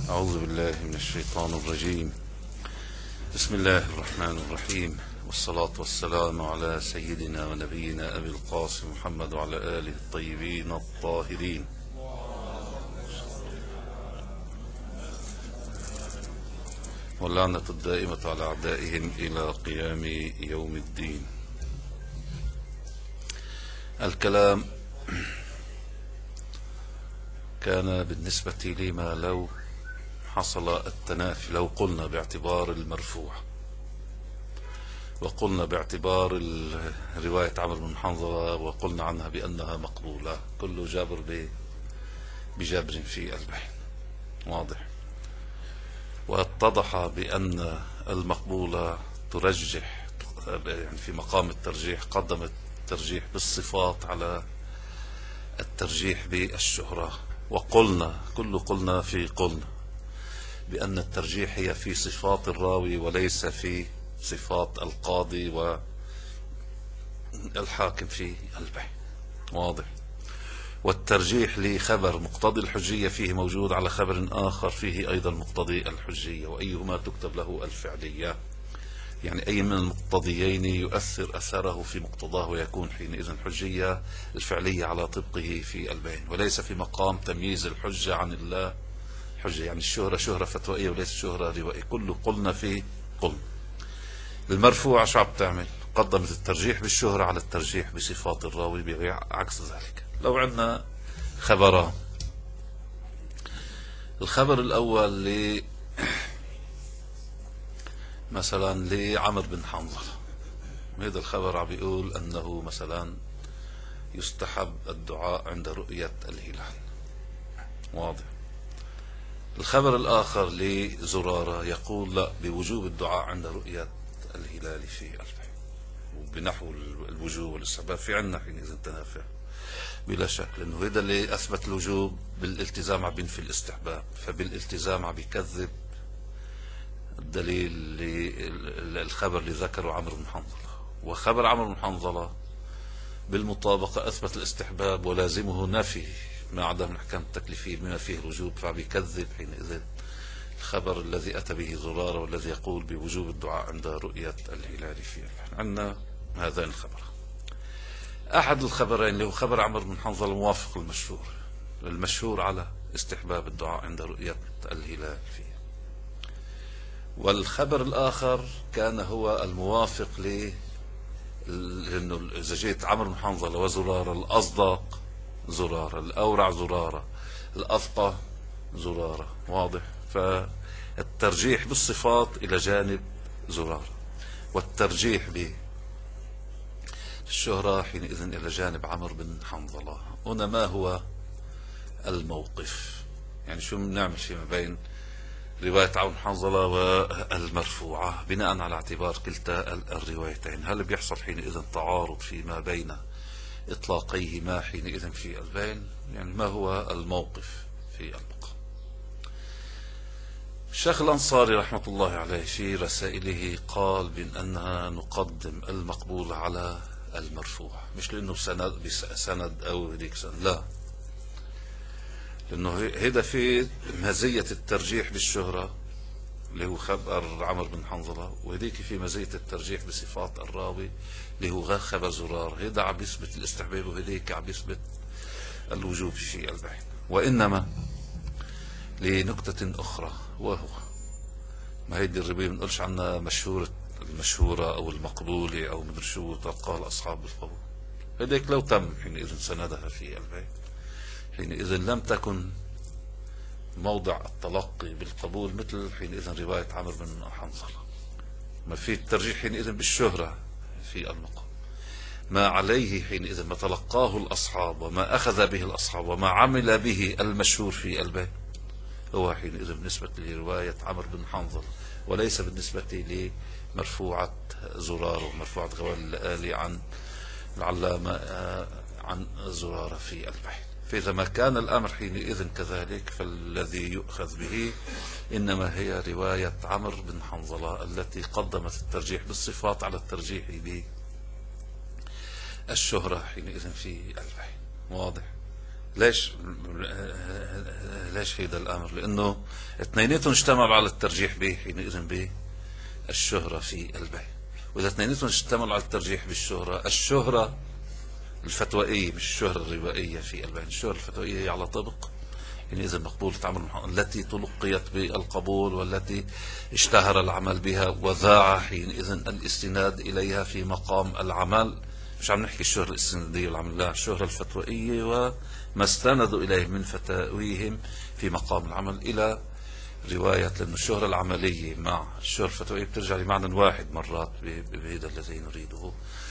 أعوذ بالله من الشيطان الرجيم. بسم الله الرحمن الرحيم، والصلاة والسلام على سيدنا ونبينا أبي القاسم محمد وعلى آله الطيبين الطاهرين. واللعنة الدائمة على أعدائهم إلى قيام يوم الدين. الكلام كان بالنسبة لما لو حصل التنافي، لو قلنا باعتبار المرفوع وقلنا باعتبار رواية عمرو بن حنظلة وقلنا عنها بأنها مقبولة، كل جابر بجابر في البحر، واضح. واتضح بأن المقبولة ترجح، يعني في مقام الترجيح قدمت الترجيح بالصفات على الترجيح بالشهرة. وقلنا قلنا بأن الترجيح هي في صفات الراوي وليس في صفات القاضي والحاكم في البحث، واضح. والترجيح لخبر مقتضي الحجية فيه موجود على خبر آخر فيه أيضا مقتضي الحجية، وأيهما تكتب له الفعلية، يعني أي من المقتضيين يؤثر أثره في مقتضاه ويكون حينئذ حجية الفعلية على طبقه في البين، وليس في مقام تمييز الحجة عن الله حجة، يعني الشهرة شهرة فتوائية وليس شهرة روائية. كله قلنا في قلنا. المرفوع شو عم تعمل؟ قدمت الترجيح بالشهرة على الترجيح بصفات الراوي بعكس ذلك. لو عندنا خبران، الخبر الأول مثلا لعمرو بن حنظلة، هذا الخبر عم بيقول أنه مثلا يستحب الدعاء عند رؤية الهلال، واضح. الخبر الآخر لزرارة يقول لا، بوجوب الدعاء عند رؤية الهلال في البحر، وبنحو الوجوب والاستحباب في عنا حينئذ تنافع بلا شك، لأنه هذا اللي أثبت الوجوب بالالتزام عم بينفي الاستحباب، فبالالتزام عم بيكذب الدليل للخبر اللي ذكره عمرو بن حنظلة. وخبر عمرو بن حنظلة بالمطابقة أثبت الاستحباب ولازمه نفي ما عدا من أحكام التكليفية بما فيه الوجوب، فبيكذب حينئذ الخبر الذي أتى به زرارة والذي يقول بوجوب الدعاء عند رؤية الهلال في البحر. عندنا هذين الخبرين. أحد الخبرين اللي هو خبر عمرو بن حنظلة موافق المشهور على استحباب الدعاء عند رؤية الهلال فيه. والخبر الآخر كان هو الموافق لأنه إذا جيت عمرو بن حنظلة وزرارة، الأصدق زرارة، الأورع زرارة، الأفقه زرارة، واضح. فالترجيح بالصفات إلى جانب زرارة، والترجيح بالشهرة حينئذ إلى جانب عمرو بن حنظلة. هنا ما هو الموقف؟ يعني شو بنعمل فيما بين رواية عمرو بن حنظلة والمرفوعة بناء على اعتبار كلتا الروايتين؟ هل بيحصل حينئذ تعارض فيما بين إطلاقيهما حينئذ في البين؟ يعني ما هو الموقف في المقام؟ الشيخ الأنصاري رحمة الله عليه في رسائله قال بأننا نقدم المقبول على المرفوع، مش لأنه سند أو هيك سند، لا، لأنه هذا في مزية الترجيح بالشهرة اللي هو خبر عمرو بن حنظلة، وهذيك في مزية الترجيح بصفات الراوي اللي هو خبر زرار. هذا عم يثبت الاستحباب وهذيك عم يثبت الوجوب في البحث. وإنما لنكتة أخرى، وهو ما هيدي الرواية بنقولش عنها المشهورة أو المقبولة أو مدري شو تلقاها أصحاب القبول، هذيك لو تم حينئذ سندها في البحث حينئذ لم تكن موضع التلقي بالقبول مثل حينئذ رواية عمرو بن حنظلة. ما في الترجيح حينئذ بالشهرة في المقام، ما عليه حينئذ ما تلقاه الأصحاب وما أخذ به الأصحاب وما عمل به المشهور في الباب هو حينئذ بالنسبة لرواية عمرو بن حنظلة، وليس بالنسبة لمرفوعة زرارة ومرفوعة غوال الآلي عن العلامة عن زرارة في البحث. فإذا ما كان الأمر حينئذ كذلك فالذي يؤخذ به إنما هي رواية عمرو بن حنظلة التي قدمت الترجيح بالصفات على الترجيح بالشهرة حينئذ في البحث، واضح. ليش ليش هيدا الأمر؟ لأنه اثنيناتهم اجتمعوا على الترجيح به حينئذ بالشهرة في البيع. وإذا اثنيناتهم اجتمعوا على الترجيح بالشهرة، الشهرة الفتوائية مش الشهرة الروائية في البيع، الشهرة الفتوائية هي على طبق حينئذ مقبولة عمل التي تلقيت بالقبول والتي اشتهر العمل بها وذاع حينئذ الاستناد إليها في مقام العمل. مش عم نحكي الشهرة الاستنادية والعمل، لا، الشهرة الفتوائية وما استندوا إليه من فتاويهم في مقام العمل إلى رواية. لأن الشهرة العملية مع الشهرة الفتوائية بترجع لمعنى واحد مرات بهذا الذي نريده،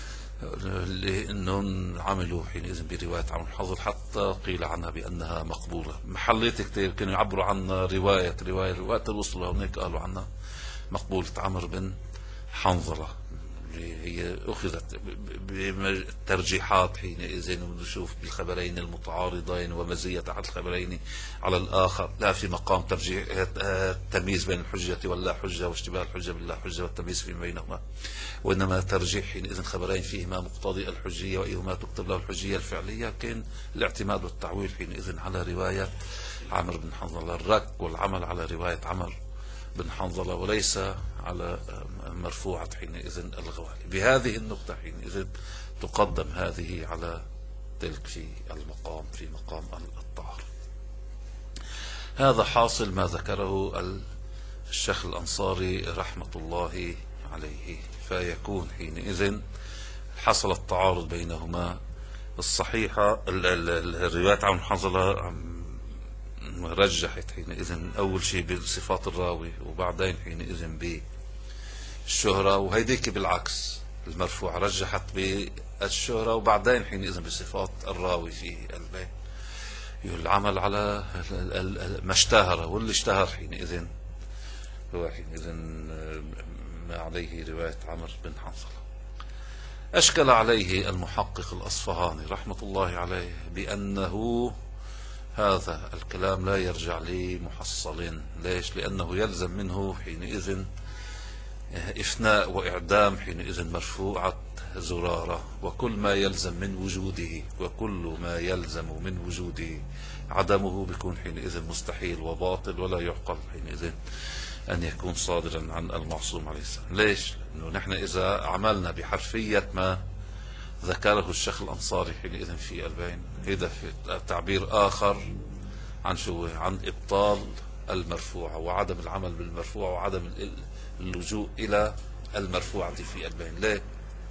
لأنهم عملوا حينئذ برواية عمرو بن حنظل حتى قيل عنها بأنها مقبولة. محلات كتير كانوا يعبروا عنها رواية وقت وصلوا هناك قالوا عنها مقبولة عمرو بن حنظلة، اللي هي أخذت بالترجيحات حينئذ ونشوف بالخبرين المتعارضين ومزية أحد الخبرين على الآخر، لا في مقام ترجيح التمييز بين الحجة واللا حجة واشتباه الحجة باللا حجة والتمييز فيما بينهما، وإنما ترجيح حينئذ خبرين فيهما مقتضي الحجية وأيهما تكتب له الحجية الفعلية. كان الاعتماد والتعويل حينئذ على رواية عمرو بن حنظلة، الرك والعمل على رواية عمرو بن حنظلة وليس على مرفوعة حينئذ الغوالي. بهذه النقطة حينئذ تقدم هذه على تلك في المقام، في مقام الطهر. هذا حاصل ما ذكره الشيخ الأنصاري رحمة الله عليه. فيكون حينئذ حصل التعارض بينهما. الصحيحة الروايات عن حنظلة رجحت حينئذ أول شيء بصفات الراوي وبعدين حينئذ بالشهرة، وهيديك بالعكس المرفوع رجحت بالشهرة وبعدين حينئذ بصفات الراوي في البيت. العمل على ما اشتهر، واللي اشتهر حينئذ هو حينئذ ما عليه رواية عمرو بن حنظلة. أشكل عليه المحقق الأصفهاني رحمة الله عليه بأنه هذا الكلام لا يرجع لمحصل. ليش؟ لأنه يلزم منه حينئذ إفناء وإعدام حينئذ مرفوعة زرارة، وكل ما يلزم من وجوده وكل ما يلزم من وجوده عدمه بيكون حينئذ مستحيل وباطل، ولا يعقل حينئذ أن يكون صادرا عن المعصوم عليه السلام. ليش؟ لأنه نحن إذا عملنا بحرفية ما ذكره الشيخ الأنصاري حينئذ في البين، هذا في تعبير آخر عن شو؟ عن إبطال المرفوعة وعدم العمل بالمرفوعة وعدم اللجوء إلى المرفوعة في البين. ليه؟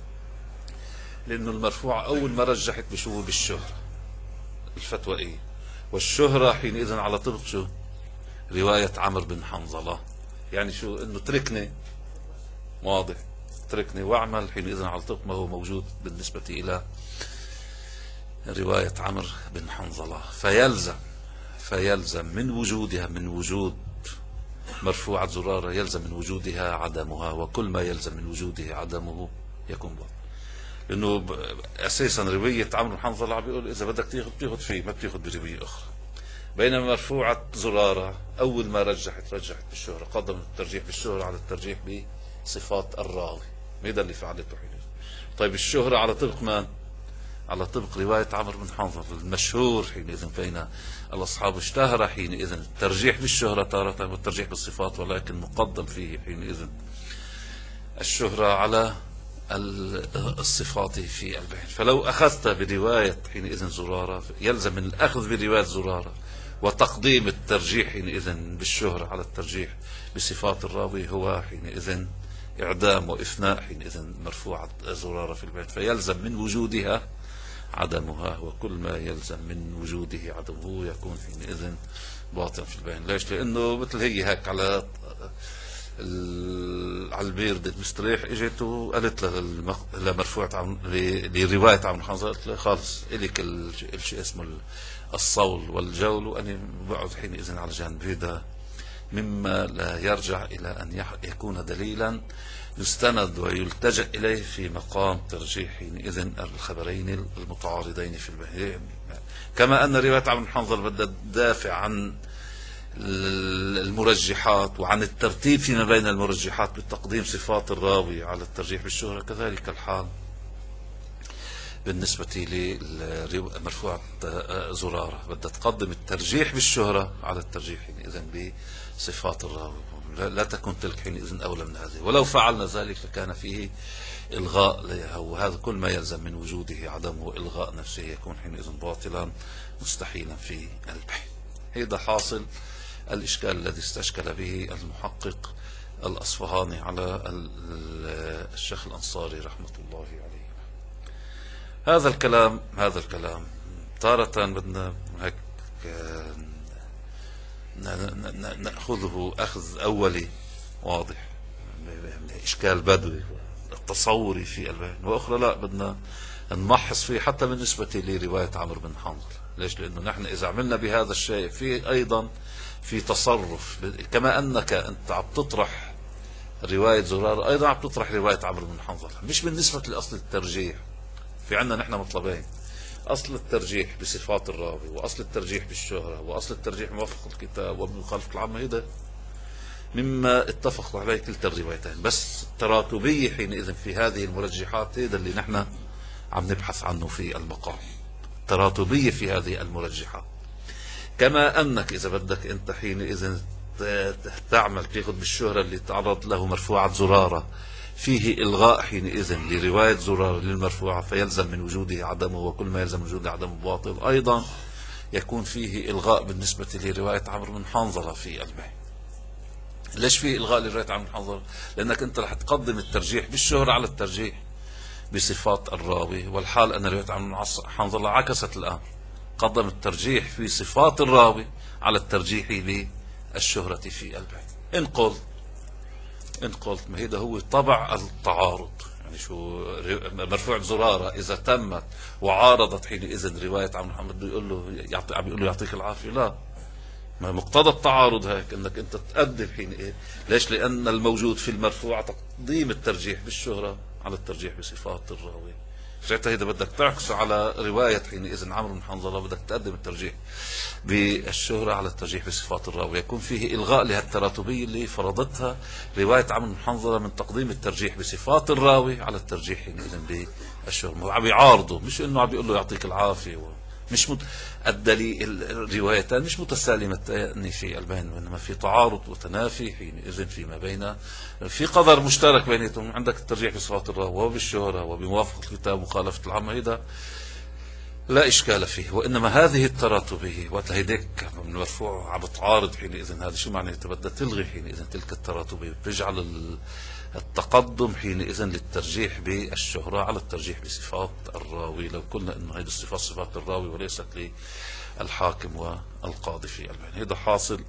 لأنه المرفوعة أول ما رجحت بشو؟ بالشهرة الفتوائية، والشهرة حينئذ على طبق شو؟ رواية عمرو بن حنظلة. يعني شو؟ إنه تركني، واضح، تركني واعمل حينئذ على طبق ما هو موجود بالنسبة إلى رواية عمرو بن حنظلة. فيلزم من وجودها، من وجود مرفوعة زرارة يلزم من وجودها عدمها، وكل ما يلزم من وجوده عدمه يكون باطل. لأنه أساسا رواية عمرو بن حنظلة بيقول إذا بدك تاخذ فيه، ما بتاخذ برواية أخرى. بينما مرفوعة زرارة أول ما رجحت بالشهرة، قدمت الترجيح بالشهرة على الترجيح بصفات الراوي. هذا اللي فعلته حينئذ. طيب الشهرة على طبق من؟ على طبق رواية عمرو بن حنظلة المشهور حينئذ بين الأصحاب. اشتهر حينئذ الترجيح بالشهرة تارة والترجيح بالصفات، ولكن مقدم فيه حينئذ الشهرة على الصفات في البين. فلو أخذت برواية حينئذ زرارة يلزم من الأخذ برواية زرارة وتقديم الترجيح حينئذ بالشهرة على الترجيح بصفات الراوي هو حينئذ إعدام وإفناء حينئذ مرفوعة زرارة في البين. فيلزم من وجودها عدمها، وكل ما يلزم من وجوده عدمه يكون حينئذ باطن في البين. ليش؟ لأنه مثل هي هيك على البيرد المستريح اجت وقالت لمرفوعة لرواية عمرو بن حنظلة قالت له خالص إليك الشيء اسمه الصول والجول، وأنا بقعد حينئذ على جانب. هذا مما لا يرجع إلى أن يكون دليلا يستند ويلتجأ إليه في مقام ترجيح حينئذ الخبرين المتعارضين في البين. كما أن رواية عمرو بن حنظلة بدها تدافع عن المرجحات وعن الترتيب فيما بين المرجحات بتقديم صفات الراوي على الترجيح بالشهرة، كذلك الحال بالنسبة لمرفوعة زرارة بدها تقدم الترجيح بالشهرة على الترجيح حينئذ بصفات الراوي، لا تكون تلك حينئذ أولى من هذه. ولو فعلنا ذلك لكان فيه إلغاء لها، وهذا كل ما يلزم من وجوده عدمه إلغاء نفسه يكون حينئذ باطلا مستحيلا في البحث. هذا حاصل الإشكال الذي استشكل به المحقق الأصفهاني على الشيخ الأنصاري رحمة الله عليه. هذا الكلام تارة بدنا هيك نأخذه أخذ أولي واضح، إشكال بدوي التصوري في البيان، وأخرى لا بدنا نمحص فيه حتى بالنسبة لرواية عمرو بن حنظل. ليش؟ لأنه نحن إذا عملنا بهذا الشيء في أيضا في تصرف، كما أنك أنت عم تطرح رواية زرارة أيضا عم تطرح رواية عمرو بن حنظل، مش بالنسبة لأصل الترجيح. في عندنا نحن مطلبين: أصل الترجيح بصفات الراوي، وأصل الترجيح بالشهرة، وأصل الترجيح موافق الكتاب وبمخالفة العامة. هذا مما اتفق عليه كلتا الروايتين، بس التراتبية حينئذ في هذه المرجحات هذا اللي نحن عم نبحث عنه في المقام، التراتبية في هذه المرجحات. كما أنك إذا بدك أنت حينئذ تعمل تأخذ بالشهرة اللي تعرض له مرفوعة زرارة فيه إلغاء حينئذ لرواية زرارة للمرفوعة فيلزم من وجوده عدمه، وكل ما يلزم من وجوده عدمه باطل. أيضا يكون فيه إلغاء بالنسبة لرواية عمرو بن حنظلة في البيان. ليش فيه إلغاء لرواية عمرو بن حنظلة؟ لأنك أنت رح تقدم الترجيح بالشهرة على الترجيح بصفات الراوي، والحال أن رواية عمرو بن حنظلة عكست الأمر، قدم الترجيح في صفات الراوي على الترجيح بالشهرة في البيان. إن قلت ما هذا هو طبع التعارض، يعني شو مرفوع زرارة إذا تمت وعارضت حينئذ رواية عمرو محمد بيقول له يعطيك العافية؟ لا، ما مقتضى التعارض هيك انك انت تقدم حين ليش؟ لان الموجود في المرفوع تقديم الترجيح بالشهرة على الترجيح بصفات الراوي. ساعتها اذا بدك تعكس على رواية حينئذ عمرو بن حنظلة بدك تقدم الترجيح بالشهرة على الترجيح بصفات الراوي، يكون فيه الغاء لهالتراتبية اللي فرضتها رواية عمرو بن حنظلة من تقديم الترجيح بصفات الراوي على الترجيح حينئذ بالشهرة. عم يعارضه، مش انه عم بيقول له يعطيك العافية مش الدليل الروايتان مش متسالمتان في البين، وانما في تعارض وتنافي حينئذ فيما بين في قدر مشترك بيناتهم. عندك الترجيح بصفات الراوي وبالشهرة وبموافقة الكتاب ومخالفة العامة، هذا لا إشكال فيه. وإنما هذه التراتبية وقت هيديك من مرفوع عم بتعارض حينئذ، هذا شو معنى؟ بدها تلغي حينئذ تلك التراتبية، بتجعل التقدم حينئذ للترجيح بالشهرة على الترجيح بصفات الراوي، لو قلنا انه هذه الصفات صفات الراوي وليست للحاكم والقاضي في البحث. هذا حاصل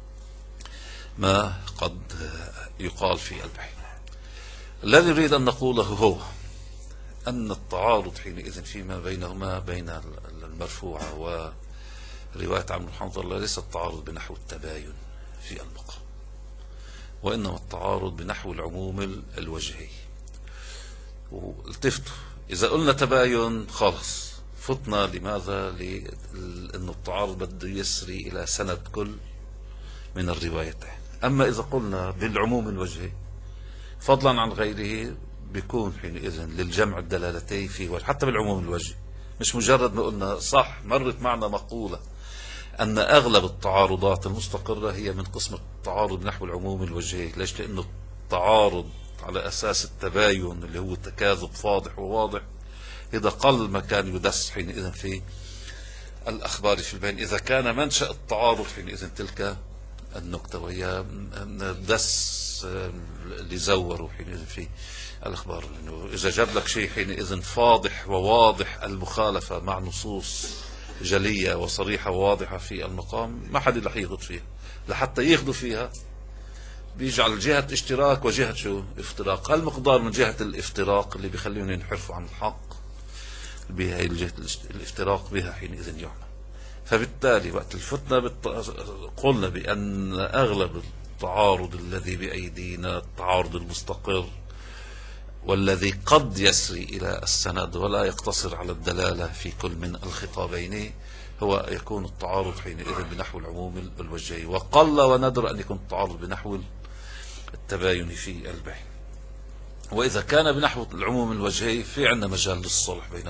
ما قد يقال في البحث. الذي نريد ان نقوله هو ان التعارض حينئذ فيما بينهما بين المرفوعة ورواية عمرو بن حنظلة ليس التعارض بنحو التباين في المقام، وإنما التعارض بنحو العموم الوجهي. والتفتوا إذا قلنا تباين خلص فتنا لماذا؟ لأن التعارض بده يسري إلى سند كل من الروايتين. أما إذا قلنا بالعموم الوجهي فضلا عن غيره بيكون حينئذ للجمع الدلالتين فيه، حتى بالعموم الوجهي مش مجرد ما قلنا صح. مرت معنا مقولة أن أغلب التعارضات المستقرة هي من قسم التعارض نحو العموم الوجهي. ليش؟ لأنه التعارض على أساس التباين اللي هو تكاذب فاضح وواضح إذا قل ما كان يدس حينئذ في الأخبار في البين، إذا كان منشأ التعارض حينئذ تلك النكتة وهي دس اللي زوروا حينئذ في الأخبار. لأنه إذا جاب لك شيء حينئذ فاضح وواضح المخالفة مع نصوص جلية وصريحة وواضحة في المقام، ما حد رح ياخذ فيها. لحتى ياخذوا فيها بيجعل جهة اشتراك وجهة شو افتراق، هالمقدار من جهة الافتراق اللي بيخليهم ينحرفوا عن الحق بهي الجهة الافتراق بها حينئذ يعمل. فبالتالي وقت الفتنة قلنا بأن أغلب التعارض الذي بأيدينا التعارض المستقر والذي قد يسري إلى السند ولا يقتصر على الدلالة في كل من الخطابين هو يكون التعارض حينئذ بنحو العموم الوجهي، وقل وندر أن يكون التعارض بنحو التباين في البين. وإذا كان بنحو العموم الوجهي في عندنا مجال للصلح بينما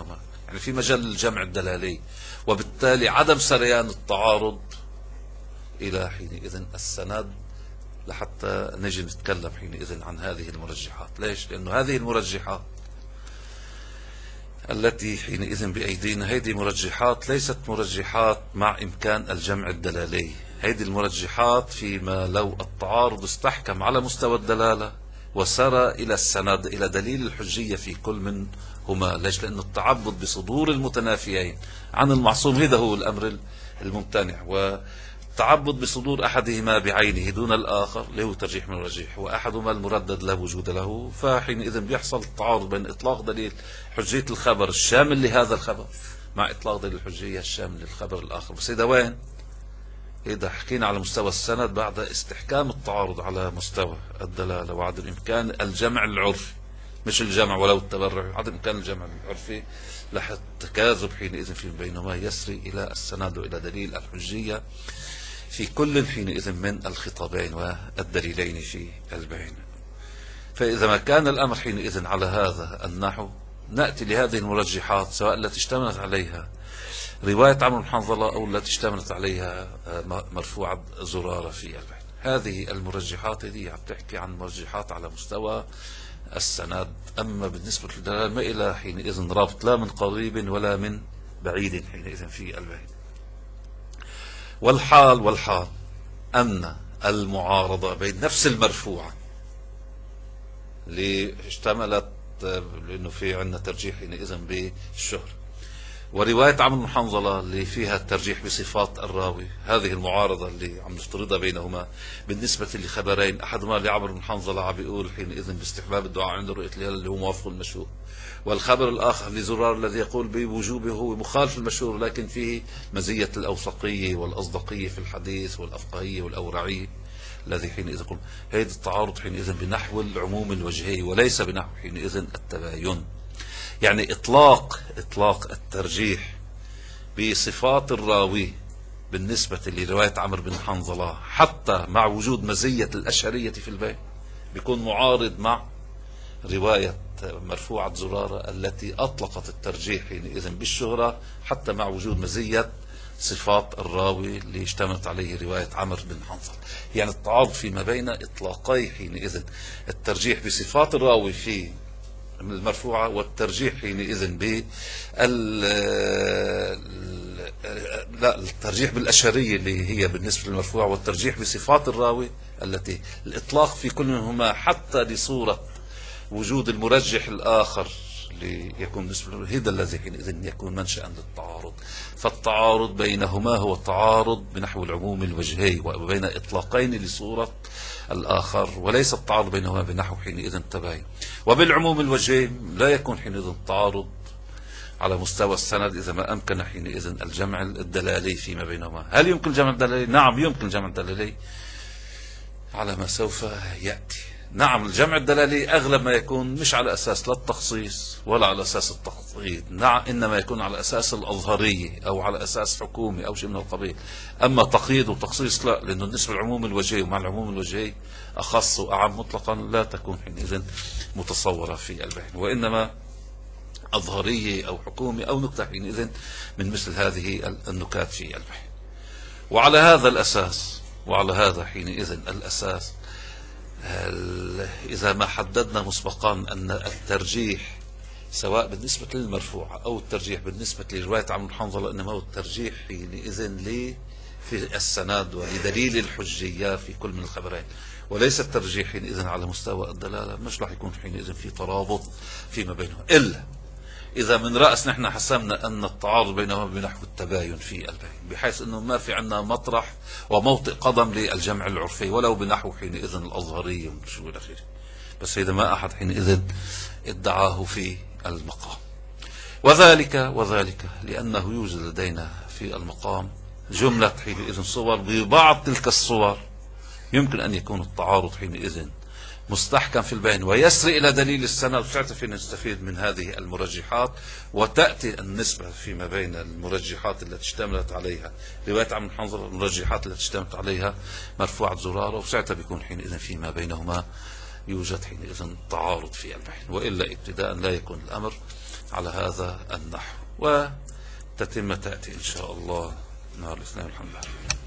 يعني في مجال للجمع الدلالي، وبالتالي عدم سريان التعارض إلى حينئذ السند لحتى نجي نتكلم حينئذ عن هذه المرجحات. ليش؟ لأنه هذه المرجحات التي حينئذ بأيدينا هذه مرجحات ليست مرجحات مع إمكان الجمع الدلالي. هذه المرجحات فيما لو التعارض استحكم على مستوى الدلالة وسرى إلى السند إلى دليل الحجية في كل منهما. ليش؟ لأن التعبد بصدور المتنافيين عن المعصوم هذا هو الأمر الممتنع، والتعبد بصدور أحدهما بعينه دون الآخر له ترجيح من الرجيح، وأحدهما المردد لا وجود له. فحينئذ بيحصل التعارض بين إطلاق دليل حجية الخبر الشامل لهذا الخبر مع إطلاق دليل الحجية الشامل للخبر الآخر. بس إذا وين؟ إذا حكينا على مستوى السند بعد استحكام التعارض على مستوى الدلالة وعدم إمكان الجمع العرفي، مش الجمع ولو التبرع، عدم إمكان الجمع العرفي لحد تكاذب حينئذ في بينهما يسري إلى السند وإلى دليل الحجية في كل حينئذ من الخطابين والدليلين في البين. فإذا ما كان الأمر حينئذ على هذا النحو نأتي لهذه المرجحات سواء التي اشتملت عليها رواية عمرو بن حنظلة أو التي اشتملت عليها مرفوعة زرارة في البين. هذه المرجحات هذه عم تحكي عن مرجحات على مستوى السند. أما بالنسبة للدلالة ما إلى حينئذ رابط لا من قريب ولا من بعيد حينئذ في البين. والحال أن المعارضة بين نفس المرفوعة اللي اشتملت، لأنه في عندنا ترجيح حينئذ بالشهر، ورواية عمرو بن حنظلة اللي فيها الترجيح بصفات الراوي، هذه المعارضة اللي عم نفترضها بينهما بالنسبة لخبرين، أحدهما لعمرو بن حنظلة عم بيقول حينئذ باستحباب الدعاء عند رؤية الهلال اللي هو موافق المشهور، والخبر الآخر لزرار الذي يقول بوجوبه هو مخالف المشهور لكن فيه مزية الأوثقية والأصدقية في الحديث والأفقهية والأورعية الذي حينئذ يقول هذا التعارض حينئذ بنحو العموم الوجهي وليس بنحو حينئذ التباين. يعني إطلاق الترجيح بصفات الراوي بالنسبة لرواية عمرو بن حنظلة حتى مع وجود مزية الأشهرية في البين بيكون معارض مع رواية مرفوعة زرارة التي أطلقت الترجيح حينئذ بالشهرة حتى مع وجود مزية صفات الراوي اللي اشتملت عليه رواية عمرو بن حنظلة. يعني التعارض فيما بين إطلاقي حينئذ الترجيح بصفات الراوي في المرفوعة والترجيح حينئذ الترجيح بالأشهرية اللي هي بالنسبة للمرفوعة، والترجيح بصفات الراوي التي الإطلاق في كل منهما حتى لصورة وجود المرجح الآخر ليكون بالنسبة له هذا الذي حينئذ يكون منشأ للتعارض. فالتعارض بينهما هو التعارض بنحو العموم الوجهي وبين إطلاقين لصورة الآخر، وليس التعارض بينهما بنحو حينئذ التباين. وبالعموم الوجهي لا يكون حينئذ التعارض على مستوى السند إذا ما أمكن حينئذ الجمع الدلالي فيما بينهما. هل يمكن الجمع الدلالي؟ نعم يمكن الجمع الدلالي على ما سوف يأتي. نعم الجمع الدلالي أغلب ما يكون مش على أساس لا التخصيص ولا على أساس التقييد، نعم إنما يكون على أساس الأظهرية أو على أساس حكومي أو شيء من القبيل. أما تقييد وتخصيص لا، لأنه النسبة العموم الوجهي ومع العموم الوجهي أخص وأعم مطلقا لا تكون حينئذ متصورة في البين، وإنما أظهرية أو حكومي أو نكتة حينئذ من مثل هذه النكات في البين. وعلى هذا الأساس وعلى هذا حينئذ الأساس إذا ما حددنا مسبقا أن الترجيح سواء بالنسبة للمرفوعة أو الترجيح بالنسبة لرواية عمرو بن حنظلة إنما هو الترجيح حينئذ في السند ولدليل الحجية في كل من الخبرين، وليس الترجيح حينئذ على مستوى الدلالة، مش راح يكون حينئذ في ترابط فيما بينهم إلا إذا من رأس نحن حسمنا أن التعارض بينهما بنحو التباين في البين، بحيث أنه ما في عندنا مطرح وموطئ قدم للجمع العرفي ولو بنحو حينئذ الأظهري وشو إلى آخره. بس إذا ما أحد حينئذ ادعاه في المقام، وذلك لأنه يوجد لدينا في المقام جملة حينئذ صور، ببعض تلك الصور يمكن أن يكون التعارض حينئذ مستحكم في البين ويسري إلى دليل السند، وساعتها نستفيد من هذه المرجحات، وتأتي النسبة فيما بين المرجحات التي اشتملت عليها رواية عمرو بن حنظلة المرجحات التي اشتملت عليها مرفوعة زرارة، وساعتها بيكون حينئذ فيما بينهما يوجد حينئذ تعارض في البين، وإلا ابتداء لا يكون الأمر على هذا النحو. وتتم تأتي إن شاء الله نهار الاثنين. الحمد لله.